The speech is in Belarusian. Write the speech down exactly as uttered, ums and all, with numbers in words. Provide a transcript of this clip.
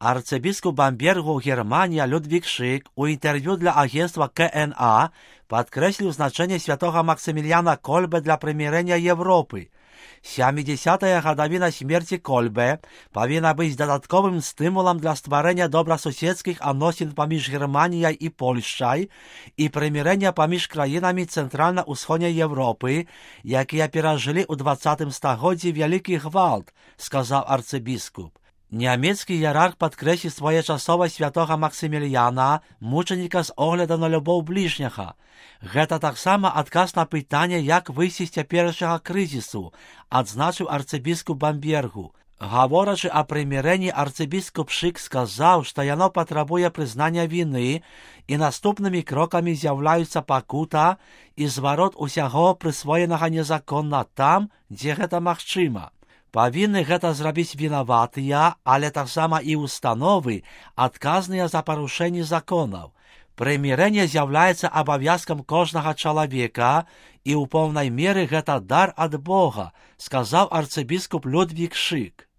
Арцебіскуп Бамбергу Германия Людвиг Шик у интервью для агентства К Н А подкреслил значение святого Максимилиана Кольбе для примирения Европы. сямидзесятая гадовина смерти Кольбе повинна быть додатковым стимулом для створения добрососедских отношений поміж Германией и Польшей и примирения поміж краинами Центрально-Усходней Европы, які пережили у двадцятым стагоддзі великий гвалт, сказал арцебіскуп. Нямецкі іерарх падкрэсліў своечасова святога Максимилиана, мучаніка з огляду на любоў ближняга. Гэта таксама адказ на пытанне, як выйсці з цяперашняга крызісу, адзначыў арцыбіскуп Бамбергу. Гаворачы о прымірэнні, арцыбіскуп Шик сказаў, што яно патрабуе прызнання віны, і наступнымі крокамі з'яўляюцца пакута і зварот усяго прысвоенага незаконна там, дзе гэта магчыма. Павінны гэта зрабіць вінаватыя, але таксама і установы, адказныя за парушэнне законаў. Прымірэнне з'яўляецца абавязкам кожнага чалавека, і ў поўнай меры гэта дар ад Бога, сказаў арцыбіскуп Людвиг Шик.